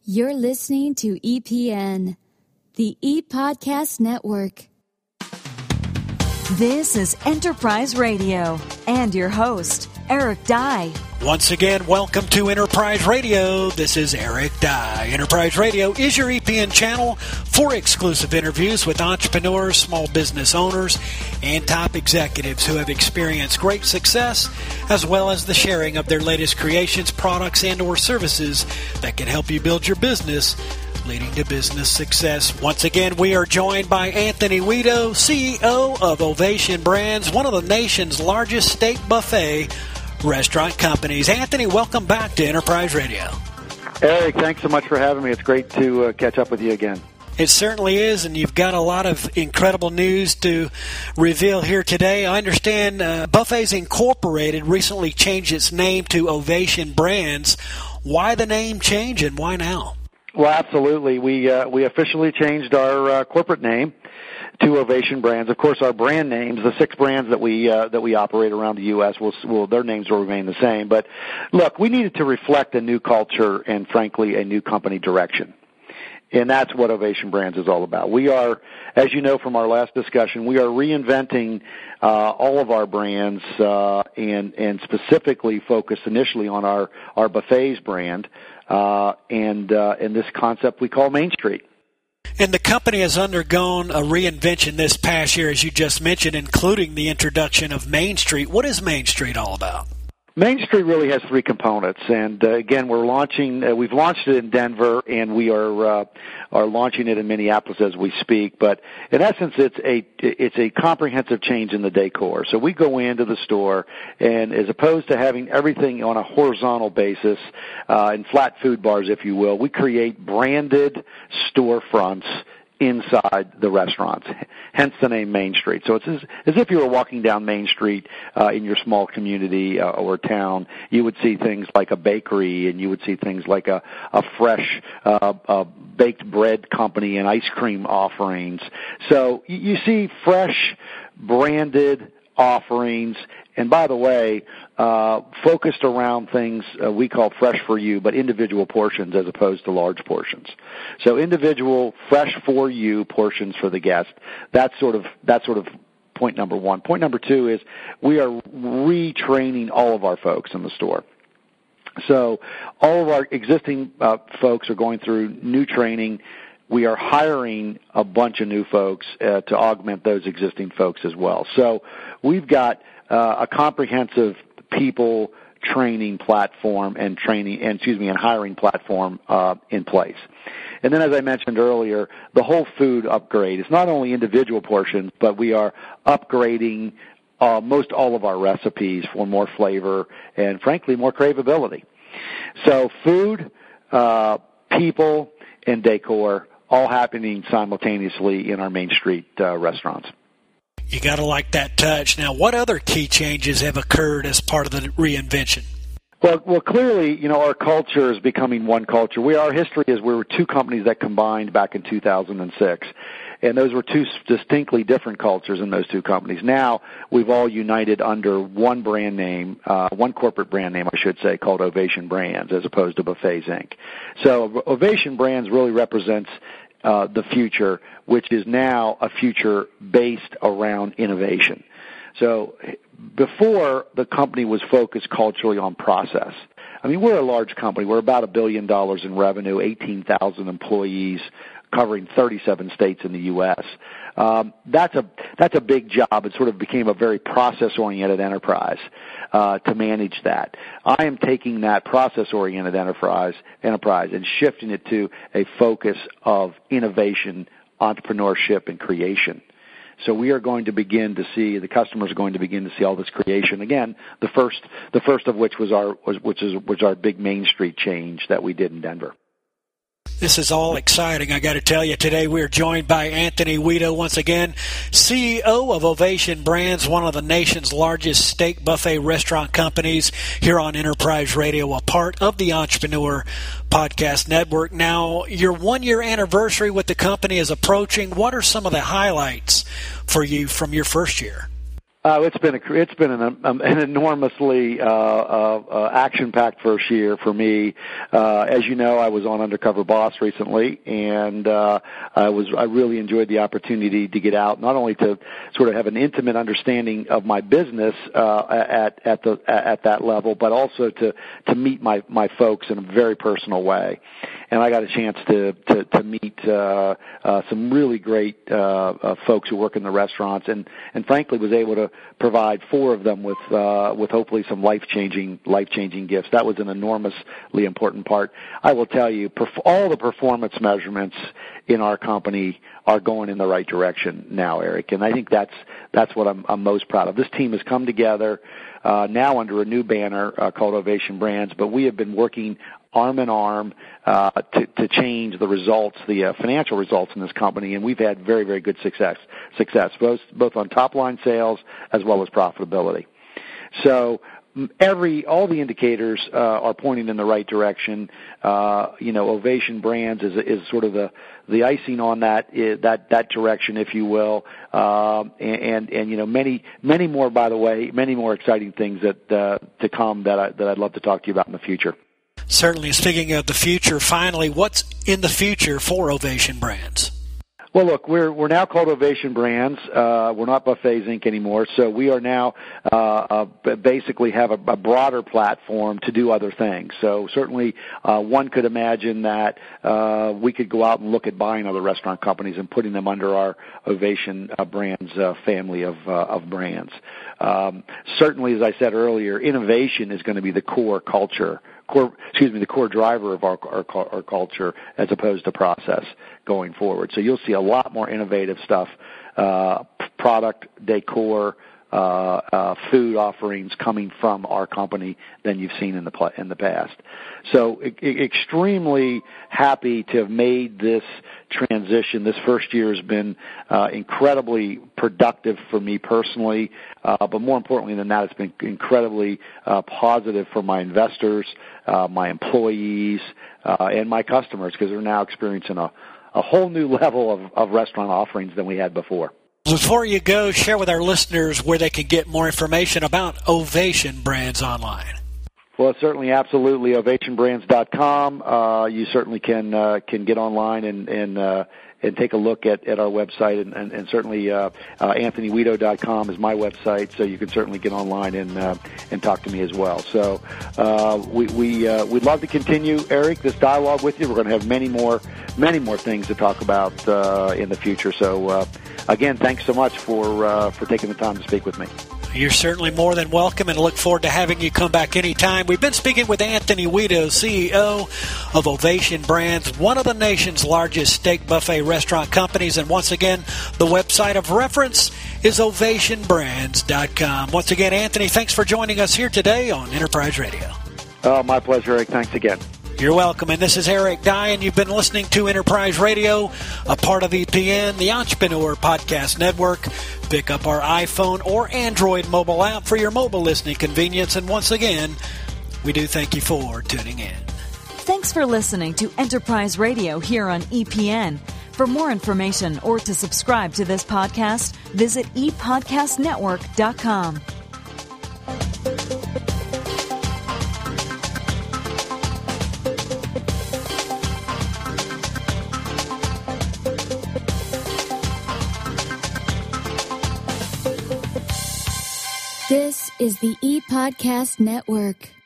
You're listening to EPN, the ePodcast Network. This is Enterprise Radio and your host, Eric Dye. Once again, welcome to Enterprise Radio. This is Eric Dye. Enterprise Radio is your EPN channel for exclusive interviews with entrepreneurs, small business owners, and top executives who have experienced great success, as well as the sharing of their latest creations, products, and or services that can help you build your business, leading to business success. Once again, we are joined by Anthony Weedo, CEO of Ovation Brands, one of the nation's largest steak buffet restaurant companies. Anthony, welcome back to Enterprise Radio. Eric, thanks so much for having me. It's great to catch up with you again. It certainly is, and you've got a lot of incredible news to reveal here today. I understand Buffets Incorporated recently changed its name to Ovation Brands. Why the name change and why now? Well, absolutely. We officially changed our corporate name to Ovation Brands. Of course, our brand names, the 6 brands that we operate around the U.S., will their names will remain the same. But look, we needed to reflect a new culture and, frankly, a new company direction. And that's what Ovation Brands is all about. We are, as you know from our last discussion, we are reinventing all of our brands and specifically focused initially on our Buffets brand and this concept we call Main Street. And the company has undergone a reinvention this past year, as you just mentioned, including the introduction of Main Street. What is Main Street all about? Main Street really has 3 components, and again, we've launched it in Denver, and we are launching it in Minneapolis as we speak. But in essence, it's a comprehensive change in the decor. So we go into the store, and as opposed to having everything on a horizontal basis in flat food bars, if you will, we create branded storefronts inside the restaurants, hence the name Main Street. So it's as if you were walking down Main Street in your small community or town. You would see things like a bakery, and you would see things like a fresh baked bread company and ice cream offerings. So you see fresh, branded offerings, and by the way, focused around things we call fresh for you, but individual portions as opposed to large portions. So individual, fresh for you portions for the guest. That's sort of point number 1. Point number 2 is we are retraining all of our folks in the store. So all of our existing folks are going through new training. We are hiring a bunch of new folks to augment those existing folks as well. So we've got a comprehensive people training platform and hiring platform in place. And then, as I mentioned earlier, the whole food upgrade is not only individual portions, but we are upgrading most all of our recipes for more flavor and, frankly, more craveability. So food, people, and decor all happening simultaneously in our Main Street restaurants. You got to like that touch. Now, what other key changes have occurred as part of the reinvention? Well, clearly, our culture is becoming one culture. Our history is we were 2 companies that combined back in 2006, and those were 2 distinctly different cultures in those 2 companies. Now, we've all united under one brand name, one corporate brand name, I should say, called Ovation Brands, as opposed to Buffets, Inc. So Ovation Brands really represents the future, which is now a future based around innovation. So before, the company was focused culturally on process. I mean, we're a large company. We're about $1 billion in revenue, 18,000 employees, covering 37 states in the U.S. That's a big job. It sort of became a very process-oriented enterprise to manage that. I am taking that process-oriented enterprise and shifting it to a focus of innovation, entrepreneurship, and creation. So we are going to begin to see, the customers are going to begin to see all this creation. Again, the first of which was our big Main Street change that we did in Denver. This is all exciting. I got to tell you, today we're joined by Anthony Weedo, once again, CEO of Ovation Brands, one of the nation's largest steak buffet restaurant companies, here on Enterprise Radio, a part of the Entrepreneur Podcast Network. Now, your 1-year anniversary with the company is approaching. What are some of the highlights for you from your first year? It's been an enormously action-packed first year for me. As you know, I was on Undercover Boss recently, and I really enjoyed the opportunity to get out, not only to sort of have an intimate understanding of my business at that level, but also to meet my folks in a very personal way. And I got a chance to meet some really great folks who work in the restaurants, and frankly was able to provide 4 of them with hopefully some life-changing gifts. That was an enormously important part. I will tell you, all the performance measurements in our company are going in the right direction now, Eric, and I think that's what I'm most proud of. This team has come together now under a new banner called Ovation Brands, but we have been working arm in arm to change the results, the financial results in this company, and we've had very, very good success both on top-line sales as well as profitability. So all the indicators are pointing in the right direction. Ovation Brands is sort of the icing on that direction, if you will, and many more, by the way, many more exciting things that to come that I'd love to talk to you about in the future. Certainly. Speaking of the future, finally, what's in the future for Ovation Brands? Well, look, we're now called Ovation Brands. We're not Buffets Inc. anymore, so we are now basically have a broader platform to do other things. So certainly one could imagine that we could go out and look at buying other restaurant companies and putting them under our Ovation Brands family of brands. Certainly, as I said earlier, innovation is going to be the core driver of our culture as opposed to process going forward. So you'll see a lot more innovative stuff, product, decor, food offerings coming from our company than you've seen in the past. So extremely happy to have made this transition. This first year has been incredibly productive for me personally, but more importantly than that, it's been incredibly positive for my investors, my employees, and my customers, because they're now experiencing a whole new level of restaurant offerings than we had before. Before you go, share with our listeners where they can get more information about Ovation Brands online. Well, certainly, absolutely, ovationbrands.com. You certainly can get online and take a look at our website, and certainly AnthonyWito.com is my website, so you can certainly get online and talk to me as well. So we'd love to continue, Eric, this dialogue with you. We're going to have many more things to talk about in the future. So again, thanks so much for taking the time to speak with me. You're certainly more than welcome, and look forward to having you come back anytime. We've been speaking with Anthony Wito, CEO of Ovation Brands, one of the nation's largest steak buffet restaurant companies. And once again, the website of reference is ovationbrands.com. Once again, Anthony, thanks for joining us here today on Enterprise Radio. Oh, my pleasure, Eric. Thanks again. You're welcome. And this is Eric Dye, and you've been listening to Enterprise Radio, a part of EPN, the Entrepreneur Podcast Network. Pick up our iPhone or Android mobile app for your mobile listening convenience. And once again, we do thank you for tuning in. Thanks for listening to Enterprise Radio here on EPN. For more information or to subscribe to this podcast, visit epodcastnetwork.com. This is the ePodcast Network.